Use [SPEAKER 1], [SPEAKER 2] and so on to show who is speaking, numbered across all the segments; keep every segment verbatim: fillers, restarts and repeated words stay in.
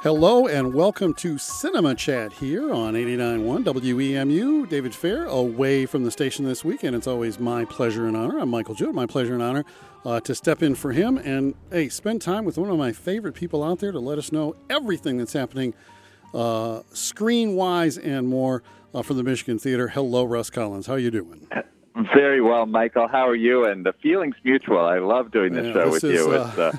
[SPEAKER 1] Hello and welcome to Cinema Chat here on eighty-nine point one W E M U. David Fair away from the station this week, and it's always my pleasure and honor. I'm Michael Jewett. My pleasure and honor uh, to step in for him and, hey, spend time with one of my favorite people out there to let us know everything that's happening uh, screen-wise and more uh, from the Michigan Theater. Hello, Russ Collins. How are you doing?
[SPEAKER 2] Very well, Michael. How are you? And the feeling's mutual. I love doing this
[SPEAKER 1] yeah,
[SPEAKER 2] show
[SPEAKER 1] this
[SPEAKER 2] with
[SPEAKER 1] is,
[SPEAKER 2] you.
[SPEAKER 1] Uh,
[SPEAKER 2] it's uh,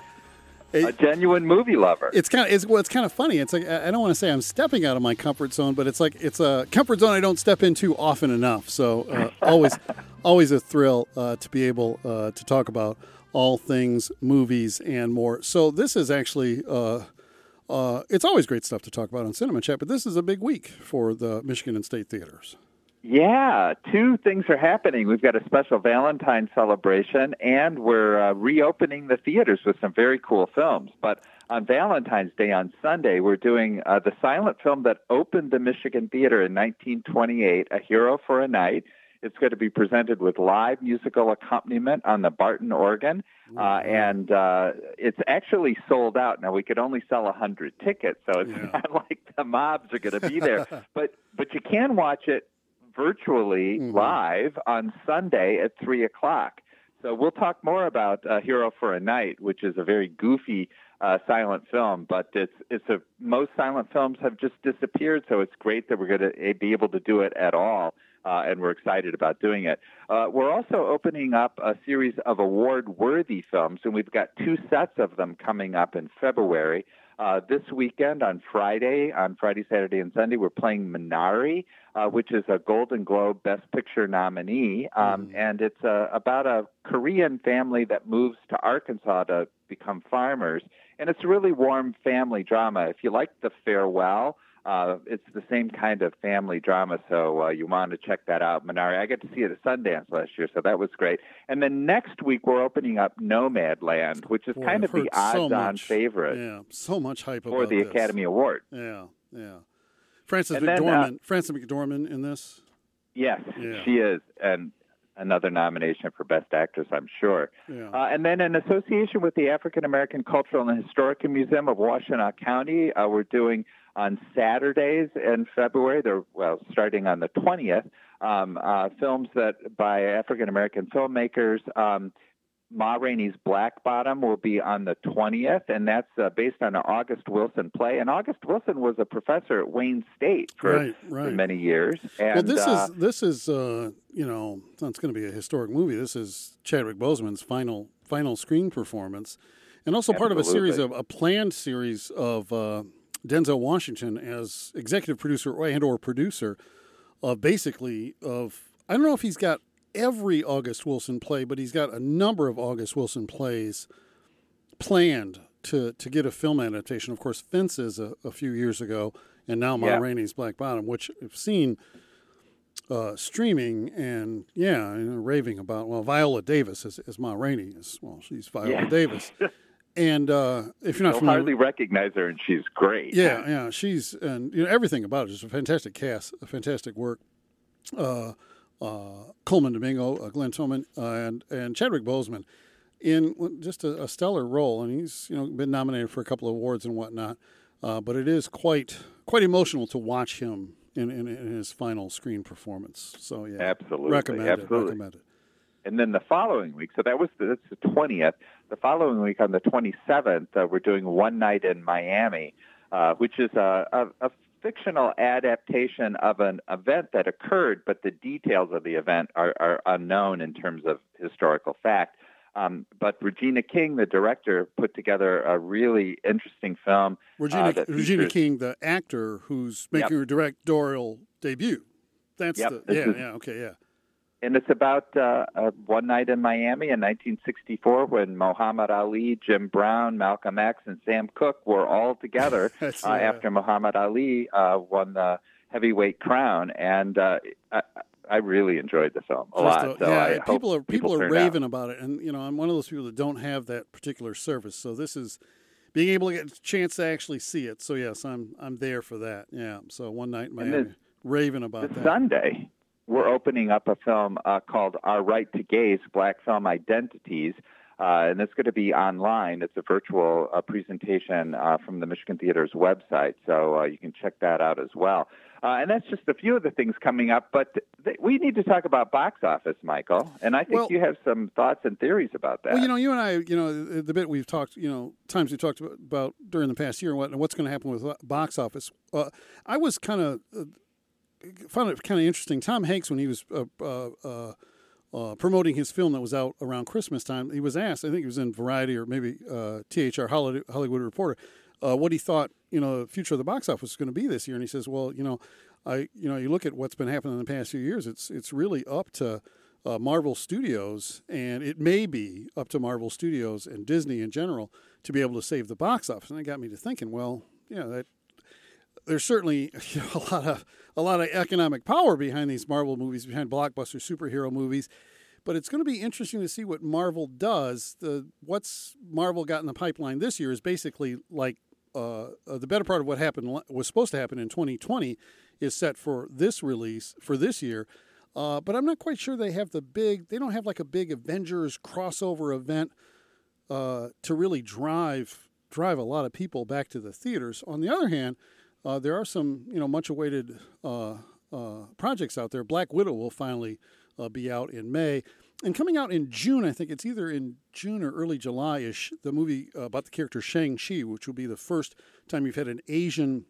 [SPEAKER 2] a genuine movie lover.
[SPEAKER 1] It's kind of it's well, it's kind of funny. It's like I don't want to say I'm stepping out of my comfort zone, but it's like it's a comfort zone I don't step into often enough. So uh, always, always a thrill uh, to be able uh, to talk about all things movies and more. So this is actually uh, uh, it's always great stuff to talk about on Cinema Chat, but this is a big week for the Michigan and State theaters.
[SPEAKER 2] Yeah, two things are happening. We've got a special Valentine's celebration, and we're uh, reopening the theaters with some very cool films. But on Valentine's Day, on Sunday, we're doing uh, the silent film that opened the Michigan Theater in nineteen twenty-eight, A Hero for a Night. It's going to be presented with live musical accompaniment on the Barton organ, uh, and uh, it's actually sold out. Now, we could only sell one hundred tickets, so it's yeah. not like the mobs are going to be there. but but you can watch it virtually mm-hmm. live on Sunday at three o'clock. So we'll talk more about uh, Hero for a Night, which is a very goofy uh, silent film, but it's it's a most silent films have just disappeared, so it's great that we're going to be able to do it at all, uh, and we're excited about doing it. Uh, we're also opening up a series of award-worthy films, and we've got two sets of them coming up in February. Uh, this weekend on Friday, on Friday, Saturday, and Sunday, we're playing Minari, uh, which is a Golden Globe Best Picture nominee, um, mm. and it's uh, about a Korean family that moves to Arkansas to become farmers, and it's a really warm family drama. If you like The Farewell, uh, it's the same kind of family drama, so uh, you want to check that out. Minari, I got to see it at Sundance last year, so that was great. And then next week, we're opening up Nomadland, which is Boy, kind
[SPEAKER 1] I've
[SPEAKER 2] of the odds-on
[SPEAKER 1] so
[SPEAKER 2] favorite.
[SPEAKER 1] Yeah, so much hype
[SPEAKER 2] for
[SPEAKER 1] about
[SPEAKER 2] the
[SPEAKER 1] this.
[SPEAKER 2] Academy Award.
[SPEAKER 1] Yeah, yeah. Frances
[SPEAKER 2] and
[SPEAKER 1] McDormand,
[SPEAKER 2] then, uh,
[SPEAKER 1] Frances McDormand in this?
[SPEAKER 2] Yes,
[SPEAKER 1] yeah.
[SPEAKER 2] she is, and another nomination for Best Actress, I'm sure.
[SPEAKER 1] Yeah.
[SPEAKER 2] Uh, and then in association with the African American Cultural and Historical Museum of Washtenaw County, uh, we're doing on Saturdays in February, they're, well, starting on the twentieth, um, uh, films that by African American filmmakers. Um, Ma Rainey's Black Bottom will be on the twentieth, and that's uh, based on an August Wilson play. And August Wilson was a professor at Wayne State for,
[SPEAKER 1] right, right.
[SPEAKER 2] for many years. And,
[SPEAKER 1] well, this
[SPEAKER 2] uh,
[SPEAKER 1] is this is uh, you know, it's going to be a historic movie. This is Chadwick Boseman's final final screen performance, and also part
[SPEAKER 2] absolutely.
[SPEAKER 1] of a series of a planned series of uh, Denzel Washington as executive producer and or producer of basically of I don't know if he's got every August Wilson play, but he's got a number of August Wilson plays planned to, to get a film adaptation. Of course, Fences a, a few years ago, and now Ma
[SPEAKER 2] yeah.
[SPEAKER 1] Rainey's Black Bottom, which I've seen uh, streaming and, yeah, you know, raving about. Well, Viola Davis is, is Ma Rainey. Is, well, she's Viola
[SPEAKER 2] yeah.
[SPEAKER 1] Davis. And uh, if you're not
[SPEAKER 2] You'll
[SPEAKER 1] familiar,
[SPEAKER 2] hardly recognize her, and she's great.
[SPEAKER 1] Yeah, yeah, she's and you know everything about it is a fantastic cast, a fantastic work. Uh, Uh, Coleman Domingo, uh, Glenn Tillman, uh, and and Chadwick Boseman in just a, a stellar role, and he's you know been nominated for a couple of awards and whatnot. Uh, but it is quite quite emotional to watch him in, in, in his final screen performance. So yeah,
[SPEAKER 2] absolutely,
[SPEAKER 1] recommend
[SPEAKER 2] absolutely.
[SPEAKER 1] it. Recommend it.
[SPEAKER 2] And then the following week, so that was the, that's the twentieth. The following week on the twenty-seventh, uh, we're doing One Night in Miami, uh, which is a, a, a fictional adaptation of an event that occurred, but the details of the event are, are unknown in terms of historical fact. Um, but Regina King, the director, put together a really interesting film.
[SPEAKER 1] Regina,
[SPEAKER 2] uh,
[SPEAKER 1] Regina
[SPEAKER 2] features,
[SPEAKER 1] King, the actor who's making
[SPEAKER 2] yep.
[SPEAKER 1] her directorial debut. That's
[SPEAKER 2] yep,
[SPEAKER 1] the yeah
[SPEAKER 2] is,
[SPEAKER 1] yeah okay yeah.
[SPEAKER 2] And it's about uh, uh, One Night in Miami in nineteen sixty-four when Muhammad Ali, Jim Brown, Malcolm X, and Sam Cooke were all together uh,
[SPEAKER 1] yeah.
[SPEAKER 2] after Muhammad Ali uh, won the heavyweight crown. And uh, I, I really enjoyed the film a
[SPEAKER 1] Just
[SPEAKER 2] lot.
[SPEAKER 1] A,
[SPEAKER 2] so
[SPEAKER 1] yeah,
[SPEAKER 2] I
[SPEAKER 1] people
[SPEAKER 2] hope
[SPEAKER 1] are people,
[SPEAKER 2] people
[SPEAKER 1] are
[SPEAKER 2] turn
[SPEAKER 1] raving
[SPEAKER 2] out.
[SPEAKER 1] about it, and you know I'm one of those people that don't have that particular service. So this is being able to get a chance to actually see it. So yes, I'm I'm there for that. Yeah. So One Night in Miami,
[SPEAKER 2] this,
[SPEAKER 1] raving about
[SPEAKER 2] this
[SPEAKER 1] that.
[SPEAKER 2] Sunday, we're opening up a film uh, called Our Right to Gaze, Black Film Identities. Uh, and it's going to be online. It's a virtual uh, presentation uh, from the Michigan Theater's website, so uh, you can check that out as well. Uh, and that's just a few of the things coming up, but th- we need to talk about box office, Michael, and I think
[SPEAKER 1] well,
[SPEAKER 2] you have some thoughts and theories about that.
[SPEAKER 1] Well, you know, you and I, you know, the, the bit we've talked, you know, times we've talked about, about during the past year and what, and what's going to happen with box office. Uh, I was kind of, uh, found it kind of interesting. Tom Hanks, when he was uh, uh, uh, Uh, promoting his film that was out around Christmas time, he was asked, I think it was in Variety or maybe uh, T H R Hollywood, Hollywood Reporter, uh, what he thought, you know, the future of the box office was going to be this year. And he says, well, you know, I, you know, you look at what's been happening in the past few years, it's it's really up to uh, Marvel Studios, and it may be up to Marvel Studios and Disney in general to be able to save the box office. And that got me to thinking, well, you know, that there's certainly you know, a lot of a lot of economic power behind these Marvel movies, behind blockbuster superhero movies. But it's going to be interesting to see what Marvel does. The what's Marvel got in the pipeline this year is basically like uh, uh, the better part of what happened was supposed to happen in twenty twenty is set for this release for this year. Uh, but I'm not quite sure they have the big. They don't have like a big Avengers crossover event uh, to really drive drive a lot of people back to the theaters. On the other hand, uh, there are some you know much awaited uh, uh, projects out there. Black Widow will finally uh, be out in May, and coming out in June. I think it's either in June or early July. Is the movie uh, about the character Shang-Chi, which will be the first time you've had an Asian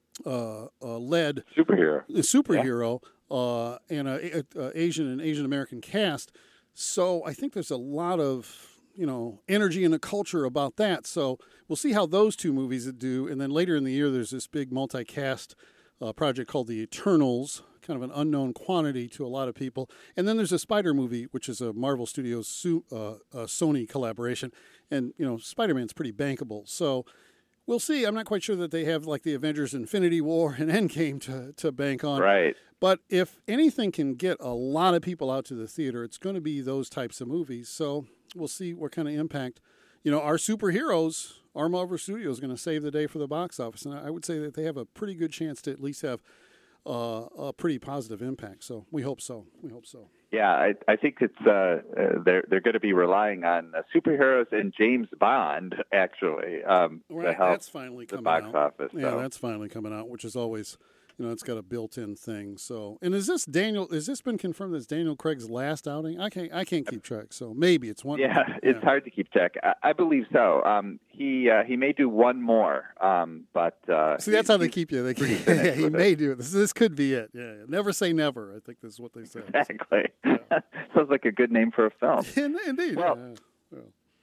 [SPEAKER 1] uh, uh, led
[SPEAKER 2] superhero
[SPEAKER 1] superhero. Yeah. Uh, and a, a, a Asian and Asian American cast, so I think there's a lot of you know energy in the culture about that. So we'll see how those two movies do, and then later in the year there's this big multi-cast uh, project called The Eternals, kind of an unknown quantity to a lot of people. And then there's a Spider movie, which is a Marvel Studios su- uh, uh, Sony collaboration, and you know Spider-Man's pretty bankable, so. We'll see. I'm not quite sure that they have like the Avengers Infinity War and Endgame to, to bank on.
[SPEAKER 2] Right.
[SPEAKER 1] But if anything can get a lot of people out to the theater, it's going to be those types of movies. So we'll see what kind of impact. You know, our superheroes, our Marvel Studios, is going to save the day for the box office. And I would say that they have a pretty good chance to at least have uh, a pretty positive impact. So we hope so. We hope so.
[SPEAKER 2] Yeah, I, I think it's uh, uh, they're they're going to be relying on uh, superheroes and James Bond actually um,
[SPEAKER 1] right,
[SPEAKER 2] to help
[SPEAKER 1] that's finally
[SPEAKER 2] the
[SPEAKER 1] coming
[SPEAKER 2] box
[SPEAKER 1] out.
[SPEAKER 2] office.
[SPEAKER 1] Yeah,
[SPEAKER 2] so.
[SPEAKER 1] that's finally coming out, which is always, you know, it's got a built-in thing. So, and is this Daniel? Is this been confirmed as Daniel Craig's last outing? I can't I can't keep track. So maybe it's one.
[SPEAKER 2] Yeah, it's yeah. hard to keep track. I, I believe so. Um, he uh, he may do one more, um, but uh,
[SPEAKER 1] see that's
[SPEAKER 2] he,
[SPEAKER 1] how they keep you. They keep, yeah, he may
[SPEAKER 2] it.
[SPEAKER 1] do it. This this could be it. Yeah, never say never. I think this is what they say.
[SPEAKER 2] Exactly.
[SPEAKER 1] So, yeah.
[SPEAKER 2] Sounds like a good name for a film.
[SPEAKER 1] Indeed.
[SPEAKER 2] Well,
[SPEAKER 1] yeah. Yeah.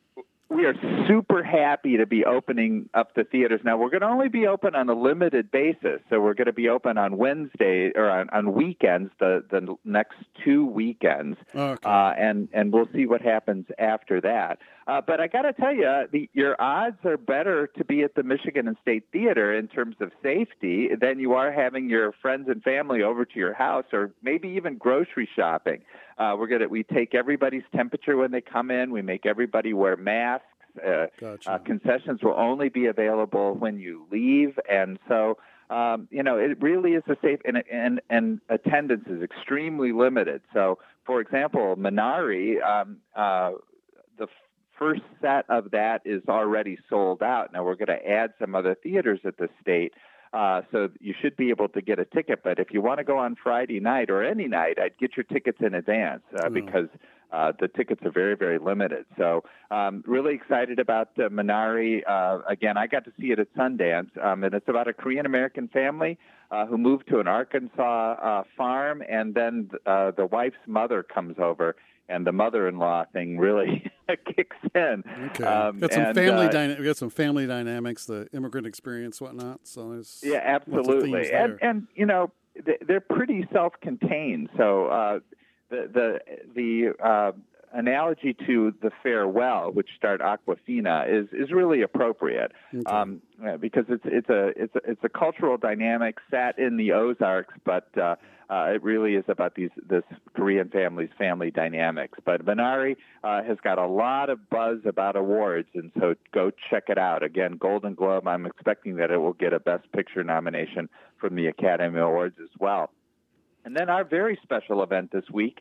[SPEAKER 2] We are super happy to be opening up the theaters. Now, we're going to only be open on a limited basis. So we're going to be open on Wednesday or on, on weekends, the, the next two weekends.
[SPEAKER 1] Okay.
[SPEAKER 2] Uh, and, and we'll see what happens after that. Uh, but I got to tell you, the, your odds are better to be at the Michigan and State Theater in terms of safety than you are having your friends and family over to your house or maybe even grocery shopping. Uh, we're gonna we take everybody's temperature when they come in. We make everybody wear masks. Uh,
[SPEAKER 1] gotcha.
[SPEAKER 2] uh, concessions will only be available when you leave, and so um, you know it really is a safe and, and and attendance is extremely limited. So, for example, Minari, um, uh, the first set of that is already sold out. Now we're going to add some other theaters at the state. Uh, so you should be able to get a ticket. But if you want to go on Friday night or any night, I'd get your tickets in advance uh,
[SPEAKER 1] mm.
[SPEAKER 2] because uh, the tickets are very, very limited. So um, really excited about uh, Minari. Uh, again, I got to see it at Sundance, um, and it's about a Korean-American family uh, who moved to an Arkansas uh, farm, and then uh, the wife's mother comes over. And the mother-in-law thing really kicks in.
[SPEAKER 1] Okay,
[SPEAKER 2] um,
[SPEAKER 1] got some
[SPEAKER 2] and,
[SPEAKER 1] family.
[SPEAKER 2] Uh,
[SPEAKER 1] dyna- we got some family dynamics, the immigrant experience, whatnot. So there's
[SPEAKER 2] yeah, absolutely, and and you know they're pretty self-contained. So uh, the the the uh, analogy to the Farewell, which starred Awkwafina, is is really appropriate
[SPEAKER 1] okay.
[SPEAKER 2] um, because it's it's a it's a it's a cultural dynamic set in the Ozarks, but uh, uh, it really is about these this Korean family's family dynamics. But Minari uh, has got a lot of buzz about awards, and so go check it out. Again, Golden Globe. I'm expecting that it will get a Best Picture nomination from the Academy Awards as well. And then our very special event this week.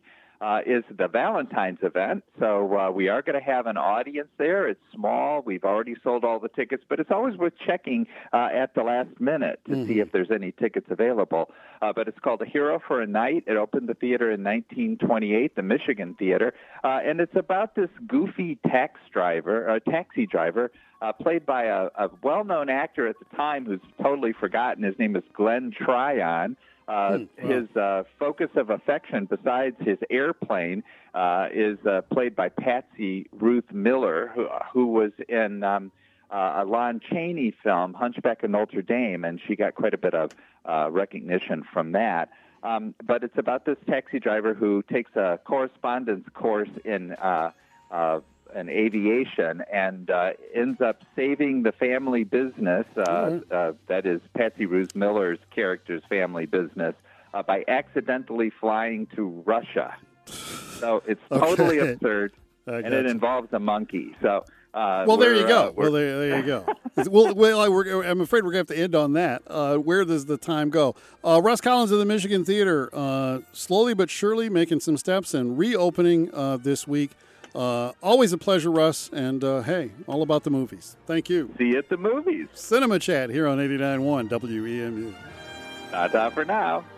[SPEAKER 2] uh, is the Valentine's event. So uh, we are going to have an audience there. It's small. We've already sold all the tickets, but it's always worth checking uh, at the last minute to mm-hmm. see if there's any tickets available. Uh, but it's called A Hero for a Night. It opened the theater in nineteen twenty-eight, the Michigan Theater, uh, and it's about this goofy tax driver, uh, taxi driver, Uh, played by a, a well-known actor at the time who's totally forgotten. His name is Glenn Tryon. Uh, hmm, wow. His uh, focus of affection, besides his airplane, uh, is uh, played by Patsy Ruth Miller, who, who was in um, uh, a Lon Chaney film, Hunchback of Notre Dame, and she got quite a bit of uh, recognition from that. Um, but it's about this taxi driver who takes a correspondence course in uh, uh, in aviation and uh, ends up saving the family business, uh, mm-hmm. uh, that is Patsy Ruth Miller's character's family business, uh, by accidentally flying to Russia. So it's totally okay. absurd, and it involves a monkey. So uh,
[SPEAKER 1] well, there you go. Uh, well, there, there you go. well, well we're, I'm afraid we're going to have to end on that. Uh, where does the time go? Uh, Russ Collins of the Michigan Theater, uh, slowly but surely making some steps and reopening uh, this week. Uh, always a pleasure, Russ, and uh, hey, all about the movies. Thank you.
[SPEAKER 2] See you at the movies.
[SPEAKER 1] Cinema Chat here on eighty-nine point one W E M U.
[SPEAKER 2] Ta-ta for now.